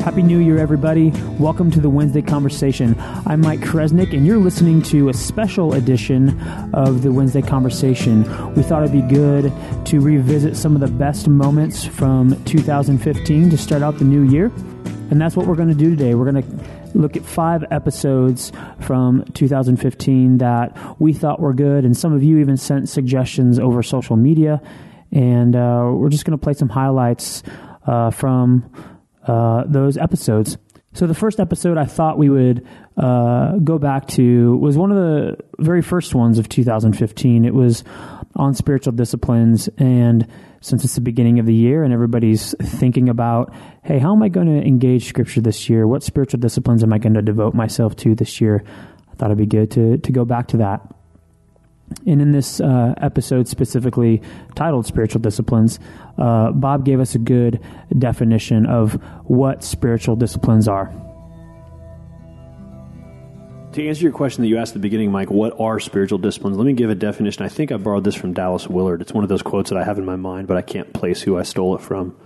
Happy New Year, everybody. Welcome to the Wednesday Conversation. I'm Mike Kresnick, and you're listening to a special edition of the Wednesday Conversation. We thought it'd be good to revisit some of the best moments from 2015 to start out the new year. And that's what we're going to do today. We're going to look at 5 episodes from 2015 that we thought were good, and some of you even sent suggestions over social media. And we're just going to play some highlights from those episodes. So the first episode I thought we would go back to was one of the very first ones of 2015. It was on spiritual disciplines, and since it's the beginning of the year and everybody's thinking about, hey, how am I going to engage Scripture this year? What spiritual disciplines am I going to devote myself to this year? I thought it'd be good to go back to that. And in this episode specifically titled Spiritual Disciplines, Bob gave us a good definition of what spiritual disciplines are. To answer your question that you asked at the beginning, Mike, what are spiritual disciplines? Let me give a definition. I think I borrowed this from Dallas Willard. It's one of those quotes that I have in my mind, but I can't place who I stole it from.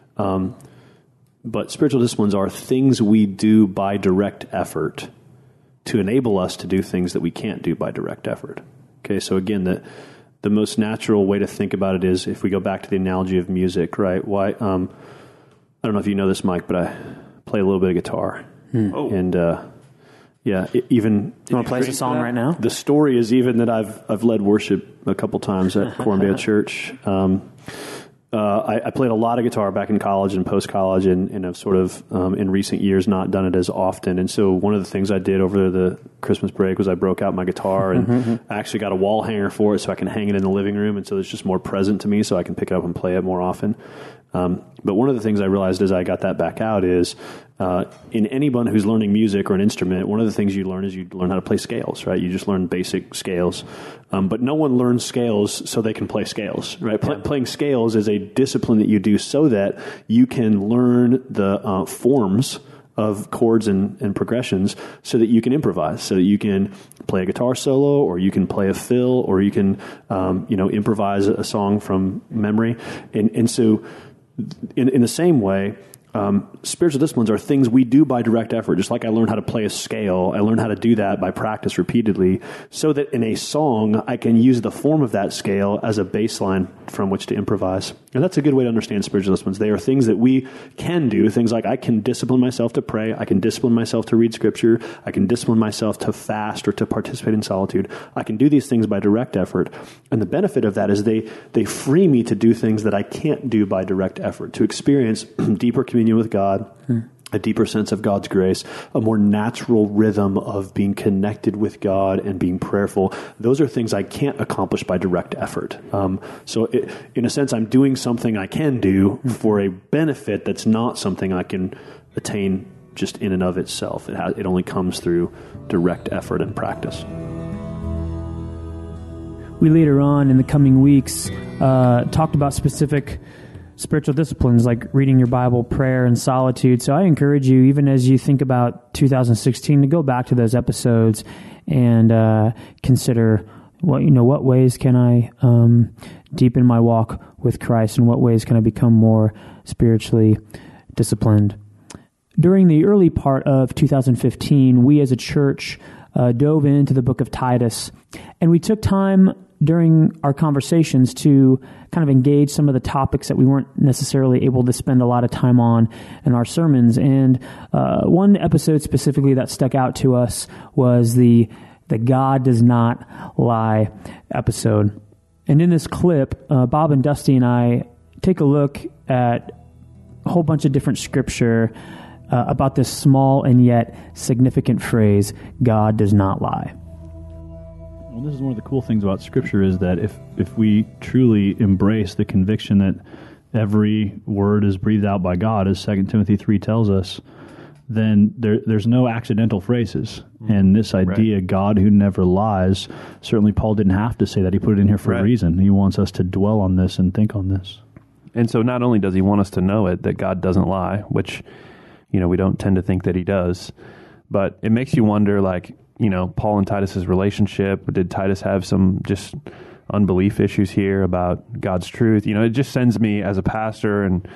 But spiritual disciplines are things we do by direct effort to enable us to do things that we can't do by direct effort. Okay, so again, the most natural way to think about it is if we go back to the analogy of music, right? Why? I don't know if you know this, Mike, but I play a little bit of guitar, and even you want to play us a song right now? The story is even that I've led worship a couple times at Cornbale Church. I played a lot of guitar back in college and post-college, and I've sort of, in recent years, not done it as often. And so one of the things I did over the Christmas break was I broke out my guitar, and I actually got a wall hanger for it so I can hang it in the living room, and so it's just more present to me so I can pick it up and play it more often. But one of the things I realized as I got that back out is in anyone who's learning music or an instrument, one of the things you learn is you learn how to play scales, right? You just learn basic scales. But no one learns scales so they can play scales, right? Playing scales is a discipline that you do so that you can learn the forms of chords and progressions so that you can improvise, so that you can play a guitar solo, or you can play a fill, or you can improvise a song from memory. And so in the same way, spiritual disciplines are things we do by direct effort. Just like I learned how to play a scale, I learned how to do that by practice repeatedly, so that in a song, I can use the form of that scale as a baseline from which to improvise. And that's a good way to understand spiritual disciplines. They are things that we can do, things like I can discipline myself to pray, I can discipline myself to read Scripture, I can discipline myself to fast or to participate in solitude. I can do these things by direct effort. And the benefit of that is they free me to do things that I can't do by direct effort, to experience deeper communion with God, a deeper sense of God's grace, a more natural rhythm of being connected with God and being prayerful. Those are things I can't accomplish by direct effort. In a sense, I'm doing something I can do for a benefit that's not something I can attain just in and of itself. It only comes through direct effort and practice. We later on in the coming weeks talked about specific spiritual disciplines like reading your Bible, prayer, and solitude. So I encourage you, even as you think about 2016, to go back to those episodes and consider what ways can I deepen my walk with Christ, and what ways can I become more spiritually disciplined. During the early part of 2015, we as a church dove into the book of Titus, and we took time during our conversations to kind of engage some of the topics that we weren't necessarily able to spend a lot of time on in our sermons. And one episode specifically that stuck out to us was the God Does Not Lie episode. And in this clip, Bob and Dusty and I take a look at a whole bunch of different scripture about this small and yet significant phrase, God does not lie. Well, this is one of the cool things about Scripture is that if we truly embrace the conviction that every word is breathed out by God, as 2 Timothy 3 tells us, then there's no accidental phrases. And this idea, God who never lies, certainly Paul didn't have to say that. He put it in here for a reason. He wants us to dwell on this and think on this. And so not only does he want us to know it, that God doesn't lie, which, we don't tend to think that he does, but it makes you wonder, Paul and Titus's relationship. Did Titus have some just unbelief issues here about God's truth? It just sends me as a pastor and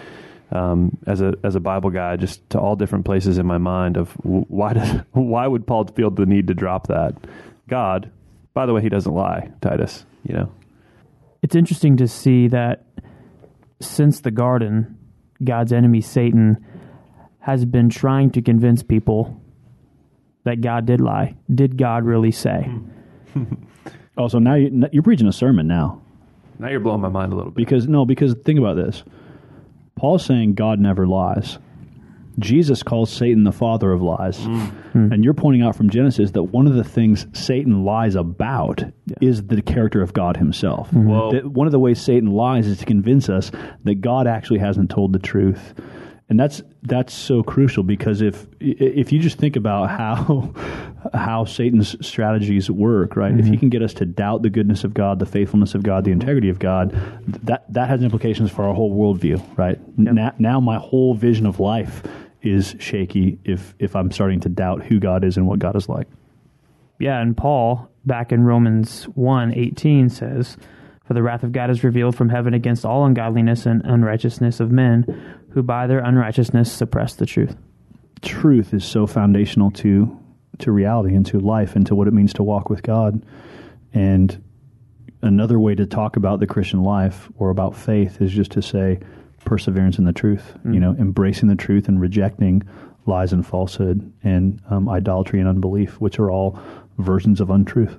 as a Bible guy, just to all different places in my mind of why would Paul feel the need to drop that? God, by the way, he doesn't lie, Titus, you know. It's interesting to see that since the garden, God's enemy, Satan, has been trying to convince people that God did lie. Did God really say? Oh, so now you're preaching a sermon now. Now you're blowing my mind a little bit. Because think about this. Paul's saying God never lies. Jesus calls Satan the father of lies. And you're pointing out from Genesis that one of the things Satan lies about is the character of God himself. That one of the ways Satan lies is to convince us that God actually hasn't told the truth. And that's so crucial, because if you just think about how Satan's strategies work, right? If he can get us to doubt the goodness of God, the faithfulness of God, the integrity of God, that has implications for our whole worldview, right? Now my whole vision of life is shaky if I'm starting to doubt who God is and what God is like. Yeah, and Paul, back in Romans 1:18 says, "For the wrath of God is revealed from heaven against all ungodliness and unrighteousness of men, who by their unrighteousness suppress the truth." Truth is so foundational to reality and to life and to what it means to walk with God. And another way to talk about the Christian life or about faith is just to say perseverance in the truth, embracing the truth and rejecting lies and falsehood and idolatry and unbelief, which are all versions of untruth.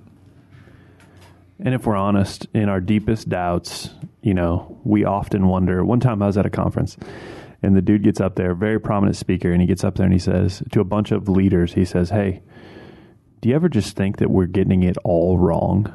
And if we're honest, in our deepest doubts, we often wonder. One time I was at a conference, and the dude gets up there, very prominent speaker, and he gets up there and he says to a bunch of leaders, he says, "Hey, do you ever just think that we're getting it all wrong?"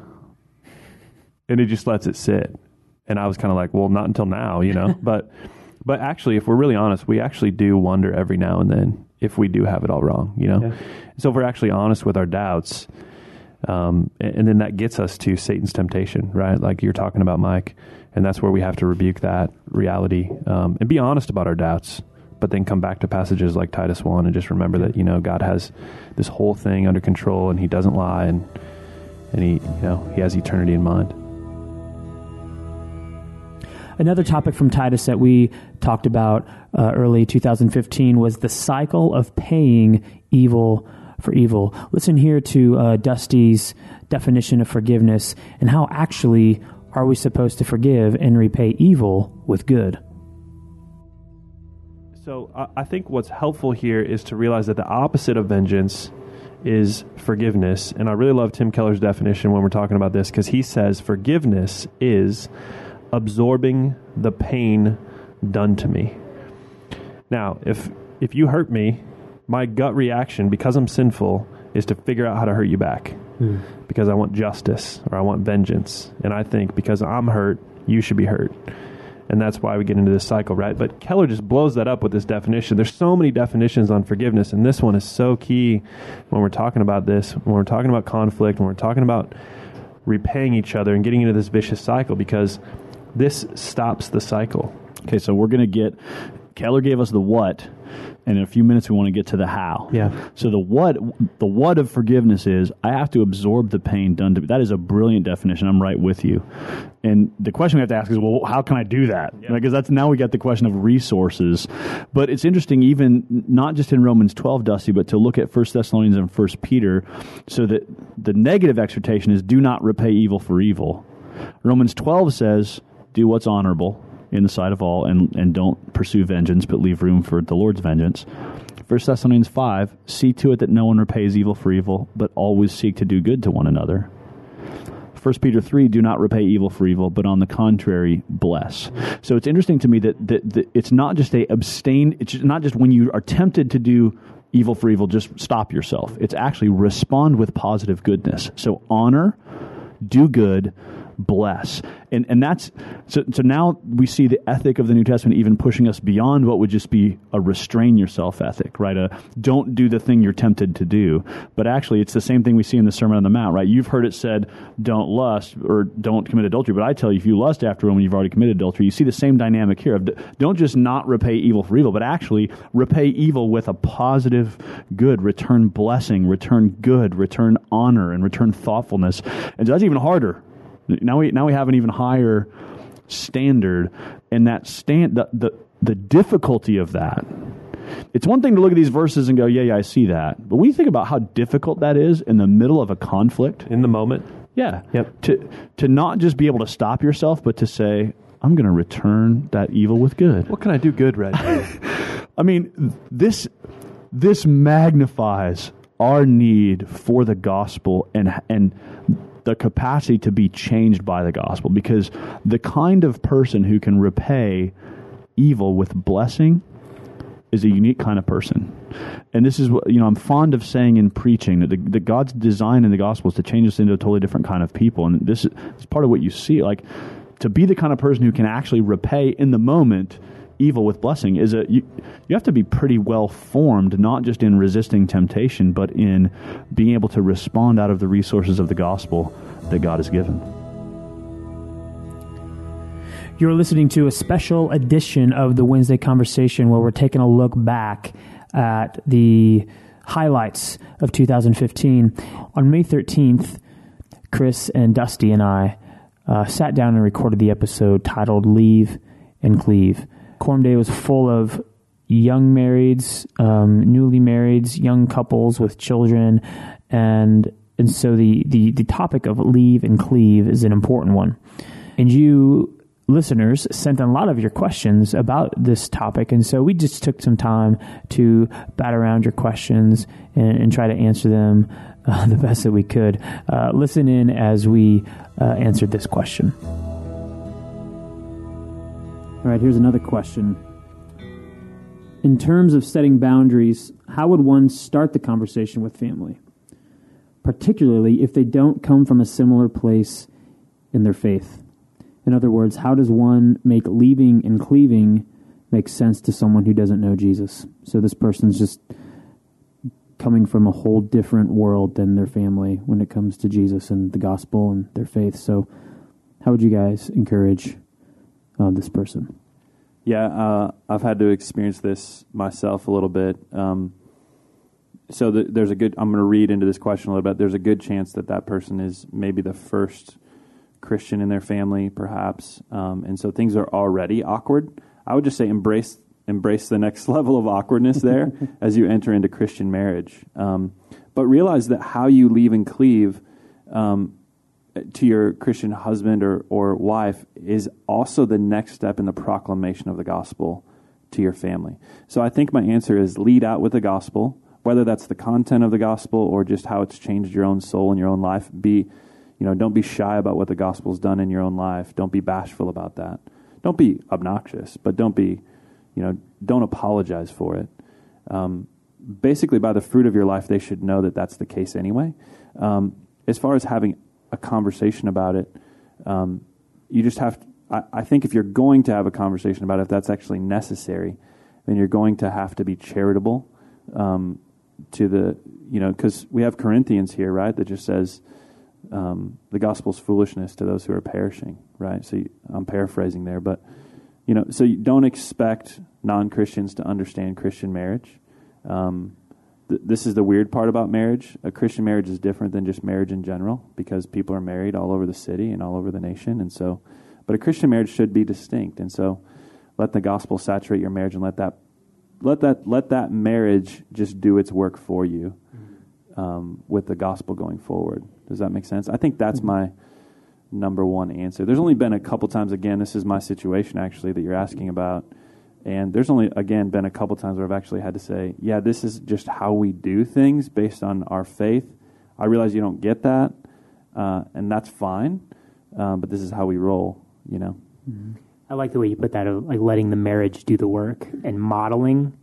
And he just lets it sit. And I was kind of like, well, not until now, But actually, if we're really honest, we actually do wonder every now and then if we do have it all wrong, Yeah. So if we're actually honest with our doubts, and then that gets us to Satan's temptation, right? Like you're talking about, Mike, and that's where we have to rebuke that reality and be honest about our doubts, but then come back to passages like Titus 1 and just remember that, God has this whole thing under control and he doesn't lie and he has eternity in mind. Another topic from Titus that we talked about early 2015 was the cycle of paying evil for evil. Listen here to Dusty's definition of forgiveness and how actually are we supposed to forgive and repay evil with good. So I think what's helpful here is to realize that the opposite of vengeance is forgiveness. And I really love Tim Keller's definition when we're talking about this, because he says forgiveness is absorbing the pain done to me. Now, if you hurt me, my gut reaction, because I'm sinful, is to figure out how to hurt you back. Because I want justice or I want vengeance. And I think because I'm hurt, you should be hurt. And that's why we get into this cycle, right? But Keller just blows that up with this definition. There's so many definitions on forgiveness, and this one is so key when we're talking about this, when we're talking about conflict, when we're talking about repaying each other and getting into this vicious cycle, because this stops the cycle. Okay, so we're going to Keller gave us the what, and in a few minutes we want to get to the how. Yeah. So the what of forgiveness is I have to absorb the pain done to me. That is a brilliant definition. I'm right with you. And the question we have to ask is, well, how can I do that? Yeah. Because now we got the question of resources. But it's interesting, even not just in Romans 12, Dusty, but to look at 1 Thessalonians and 1 Peter, so that the negative exhortation is do not repay evil for evil. Romans 12 says, do what's honorable in the sight of all, and don't pursue vengeance, but leave room for the Lord's vengeance. 1 Thessalonians 5, see to it that no one repays evil for evil, but always seek to do good to one another. 1 Peter 3, do not repay evil for evil, but on the contrary, bless. So it's interesting to me that it's not just it's not just when you are tempted to do evil for evil, just stop yourself. It's actually respond with positive goodness. So honor, do good, bless. And that's so now we see the ethic of the New Testament even pushing us beyond what would just be a restrain yourself ethic, right? Don't do the thing you're tempted to do. But actually it's the same thing we see in the Sermon on the Mount, right? You've heard it said, don't lust or don't commit adultery. But I tell you, if you lust after a woman, you've already committed adultery. You see the same dynamic here of don't just not repay evil for evil, but actually repay evil with a positive good, return blessing, return good, return honor, and return thoughtfulness. And so that's even harder. Now we have an even higher standard, and that the difficulty of that. It's one thing to look at these verses and go, yeah, I see that. But when you think about how difficult that is in the middle of a conflict. In the moment. Yeah. Yep. To not just be able to stop yourself, but to say, I'm going to return that evil with good. What can I do good, Red? I mean, this magnifies our need for the gospel and the capacity to be changed by the gospel, because the kind of person who can repay evil with blessing is a unique kind of person. And this is what, I'm fond of saying in preaching, that God's design in the gospel is to change us into a totally different kind of people. And this is part of what you see. Like, to be the kind of person who can actually repay in the moment evil with blessing is you have to be pretty well formed, not just in resisting temptation, but in being able to respond out of the resources of the gospel that God has given. You're listening to a special edition of the Wednesday Conversation, where we're taking a look back at the highlights of 2015. On May 13th, Chris and Dusty and I sat down and recorded the episode titled Leave and Cleave. Quorum Day was full of young marrieds, newly marrieds, young couples with children, and so the topic of leave and cleave is an important one. And you listeners sent in a lot of your questions about this topic, and so we just took some time to bat around your questions and try to answer them the best that we could. Listen in as we answered this question. All right, here's another question. In terms of setting boundaries, how would one start the conversation with family, particularly if they don't come from a similar place in their faith? In other words, how does one make leaving and cleaving make sense to someone who doesn't know Jesus? So this person's just coming from a whole different world than their family when it comes to Jesus and the gospel and their faith. So how would you guys encourage this person? Yeah, I've had to experience this myself a little bit. So there's I'm going to read into this question a little bit. There's a good chance that person is maybe the first Christian in their family, perhaps. And so things are already awkward. I would just say embrace the next level of awkwardness there as you enter into Christian marriage. But realize that how you leave and cleave to your Christian husband or wife is also the next step in the proclamation of the gospel to your family. So I think my answer is lead out with the gospel, whether that's the content of the gospel or just how it's changed your own soul and your own life. Don't be shy about what the gospel's done in your own life. Don't be bashful about that. Don't be obnoxious, but don't apologize for it. Basically, by the fruit of your life, they should know that that's the case anyway. As far as having a conversation about it, you just have to, I think if you're going to have a conversation about it, if that's actually necessary, then you're going to have to be charitable to the, because we have Corinthians here, right, that just says the gospel's foolishness to those who are perishing, right? So I'm paraphrasing there, but, so you don't expect non-Christians to understand Christian marriage. This is the weird part about marriage. A Christian marriage is different than just marriage in general because people are married all over the city and all over the nation. And so, but a Christian marriage should be distinct. And so let the gospel saturate your marriage and let that marriage just do its work for you with the gospel going forward. Does that make sense? I think that's my number one answer. There's only been a couple times, again, this is my situation actually that you're asking about. And there's only, again, been a couple times where I've actually had to say, yeah, this is just how we do things based on our faith. I realize you don't get that, and that's fine, but this is how we roll, Mm-hmm. I like the way you put that, of like letting the marriage do the work and modeling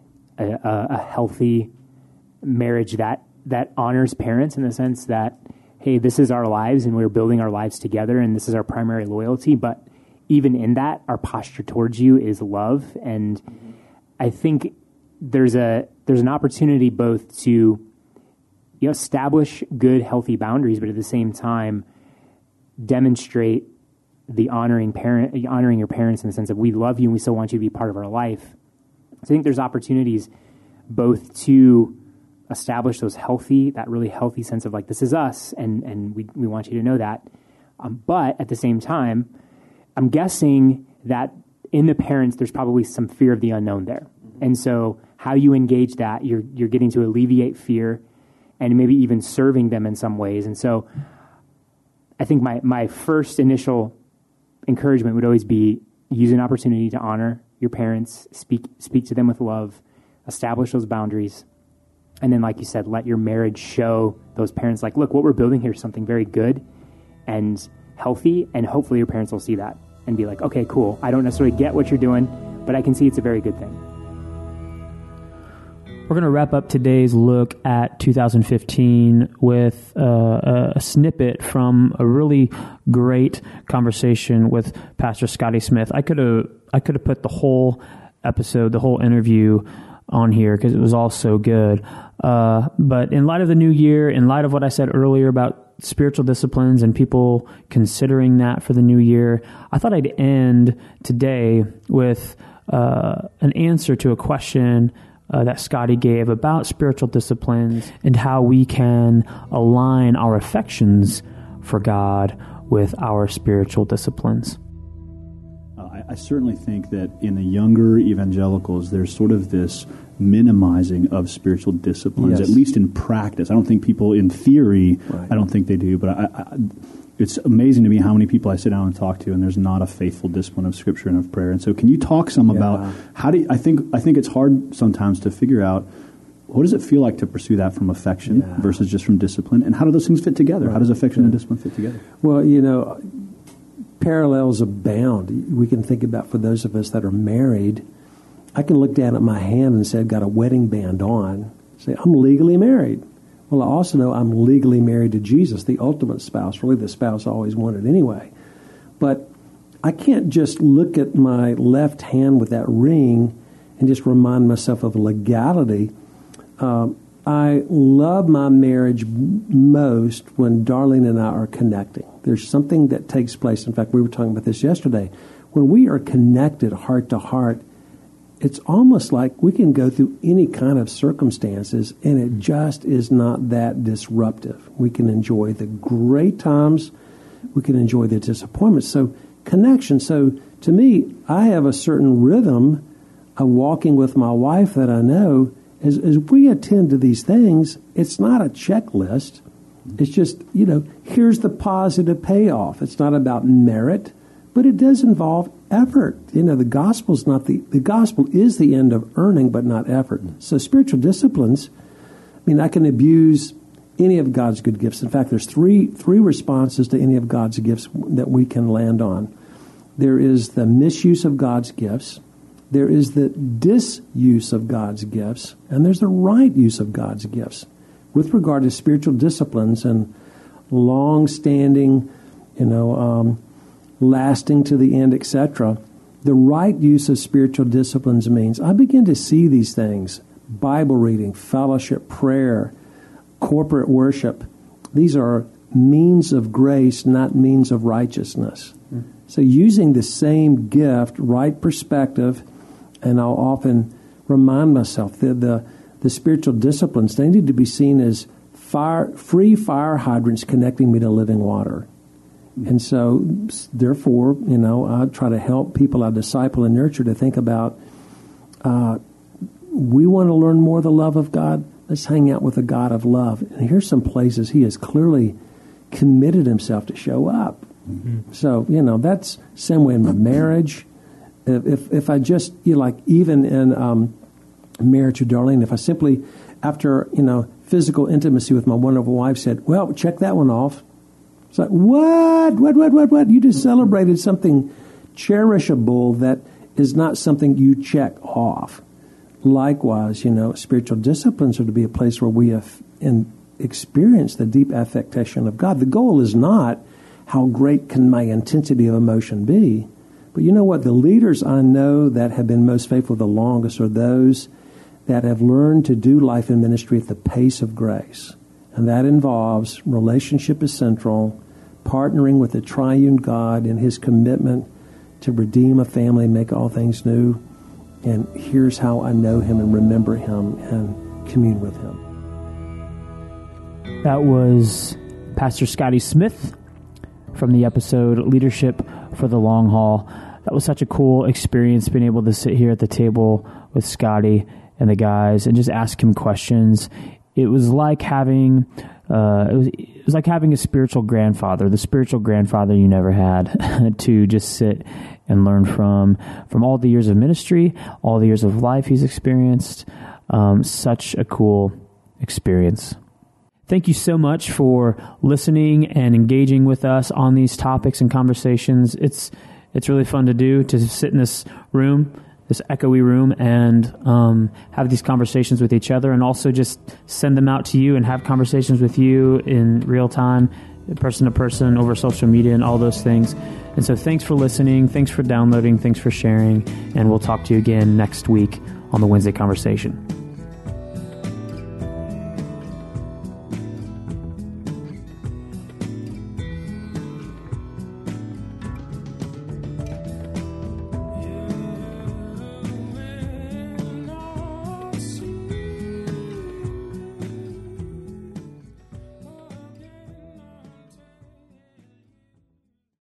a healthy marriage that honors parents in the sense that, hey, this is our lives and we're building our lives together and this is our primary loyalty, but even in that, our posture towards you is love. And I think there's an opportunity both to establish good, healthy boundaries, but at the same time demonstrate the honoring your parents in the sense of we love you and we still want you to be part of our life. So I think there's opportunities both to establish that really healthy sense of like, this is us and we want you to know that. But at the same time, I'm guessing that in the parents, there's probably some fear of the unknown there. And so how you engage that, you're getting to alleviate fear and maybe even serving them in some ways. And so I think my first initial encouragement would always be use an opportunity to honor your parents, speak to them with love, establish those boundaries. And then, like you said, let your marriage show those parents, like, look, what we're building here is something very good and healthy, and hopefully your parents will see that and be like, okay, cool. I don't necessarily get what you're doing, but I can see it's a very good thing. We're going to wrap up today's look at 2015 with a snippet from a really great conversation with Pastor Scotty Smith. I could have put the whole episode, the whole interview on here because it was all so good. But in light of the new year, in light of what I said earlier about spiritual disciplines and people considering that for the new year, I thought I'd end today with an answer to a question that Scotty gave about spiritual disciplines and how we can align our affections for God with our spiritual disciplines. I certainly think that in the younger evangelicals, there's sort of this minimizing of spiritual disciplines, Yes. at least in practice. I don't think people in theory, Right. I don't think they do, but it's amazing to me how many people I sit down and talk to, and there's not a faithful discipline of Scripture and of prayer. And so, can you talk some about how do you, I think it's hard sometimes to figure out what does it feel like to pursue that from affection versus just from discipline, and how do those things fit together? How does affection and discipline fit together? Well, parallels abound. We can think about for those of us that are married, I can look down at my hand and say I've got a wedding band on, say I'm legally married. Well, I also know I'm legally married to Jesus, the ultimate spouse, really the spouse I always wanted anyway. But I can't just look at my left hand with that ring and just remind myself of legality. I love my marriage most when Darlene and I are connecting. There's something that takes place. In fact, we were talking about this yesterday. When we are connected heart to heart, it's almost like we can go through any kind of circumstances and it just is not that disruptive. We can enjoy the great times. We can enjoy the disappointments. So connection. So to me, I have a certain rhythm of walking with my wife that I know. As we attend to these things, it's not a checklist. It's just, here's the positive payoff. It's not about merit, but it does involve effort. The gospel is the end of earning, but not effort. So spiritual disciplines, I can abuse any of God's good gifts. In fact, there's three responses to any of God's gifts that we can land on. There is the misuse of God's gifts. There is the disuse of God's gifts, and there's the right use of God's gifts. With regard to spiritual disciplines and long-standing, lasting to the end, etc., the right use of spiritual disciplines means I begin to see these things: Bible reading, fellowship, prayer, corporate worship. These are means of grace, not means of righteousness. So using the same gift, right perspective, and I'll often remind myself that the spiritual disciplines, they need to be seen as free fire hydrants connecting me to living water. And so, therefore, I try to help people I disciple and nurture to think about, we want to learn more of the love of God. Let's hang out with the God of love. And here's some places He has clearly committed Himself to show up. Mm-hmm. So, that's the same way in my marriage. If I just, even in marriage to Darlene, if I simply, after, physical intimacy with my wonderful wife said, well, check that one off. It's like, what? You just celebrated something cherishable that is not something you check off. Likewise, spiritual disciplines are to be a place where we have experienced the deep affectation of God. The goal is not how great can my intensity of emotion be, but you know what? The leaders I know that have been most faithful the longest are those that have learned to do life and ministry at the pace of grace. And that involves relationship is central, partnering with the triune God in His commitment to redeem a family, make all things new. And here's how I know Him and remember Him and commune with Him. That was Pastor Scotty Smith from the episode Leadership for the Long Haul. that was such a cool experience, being able to sit here at the table with Scotty and the guys and just ask him questions. It was like having it was like having a spiritual grandfather, the spiritual grandfather you never had, to just sit and learn from all the years of ministry, all the years of life he's experienced. Such a cool experience. Thank you so much for listening and engaging with us on these topics and conversations. It's really fun to do, to sit in this room, this echoey room, and have these conversations with each other, and also just send them out to you and have conversations with you in real time, person to person, over social media and all those things. And so thanks for listening, thanks for downloading, thanks for sharing, and we'll talk to you again next week on the Wednesday Conversation.